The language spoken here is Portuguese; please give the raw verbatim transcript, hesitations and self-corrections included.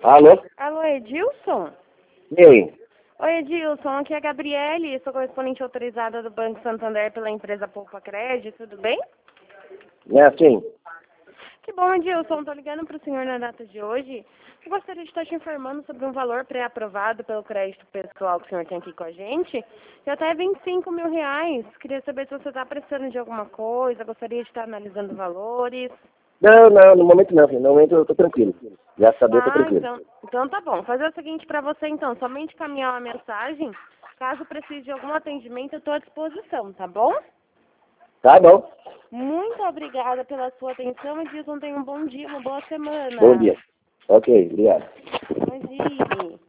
Alô? Alô, Edilson? E aí? Oi, Edilson, aqui é a Gabriele, sou correspondente autorizada do Banco Santander pela empresa Poupa Crédito, tudo bem? É assim? Que bom, Edilson, estou ligando para o senhor na data de hoje. Eu gostaria de estar te informando sobre um valor pré-aprovado pelo crédito pessoal que o senhor tem aqui com a gente, de até vinte e cinco mil reais. Queria saber se você está precisando de alguma coisa, gostaria de estar analisando valores. Não, não, no momento não, filho. No momento eu tô tranquilo. Graças a Deus eu tô Ah, tranquilo. então, então tá bom. Fazer o seguinte para você, então, somente caminhar uma mensagem. Caso precise de algum atendimento, eu estou à disposição, tá bom? Tá bom. Muito obrigada pela sua atenção, Edilson. Tenha um bom dia, uma boa semana. Bom dia. Ok, obrigado. Bom dia.